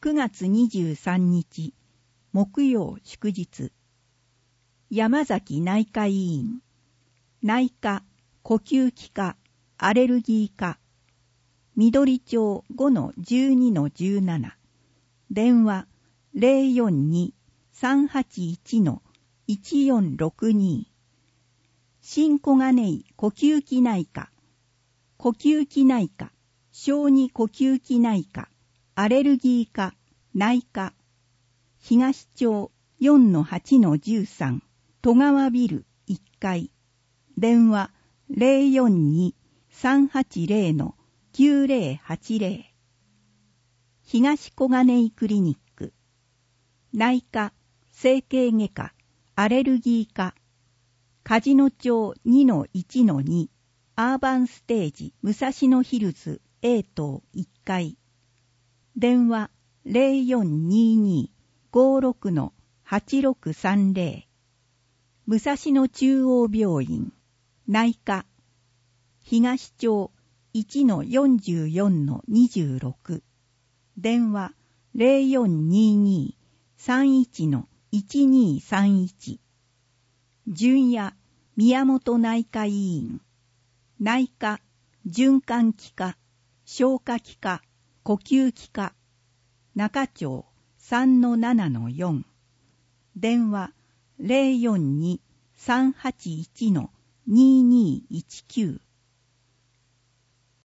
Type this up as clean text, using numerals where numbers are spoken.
9月23日木曜祝日、山崎内科医院、内科、呼吸器科、アレルギー科、緑町 5-12-17、電話 042-381-1462、新小金井呼吸器内科、呼吸器内科、小児呼吸器内科、アレルギー科、内科、東町 4-8-13、戸川ビル1階、電話 042-380-9080、東小金井クリニック、内科、整形外科、アレルギー科、梶野町 2-1-2、アーバンステージ武蔵野ヒルズ A 棟1階、電話 0422-56-8630、武蔵野中央病院、内科、東町 1-44-26、電話 0422-31-1231、純也宮本内科医院、内科、循環器科、消化器科、呼吸器科、中町 3-7-4、電話 042-381-2219、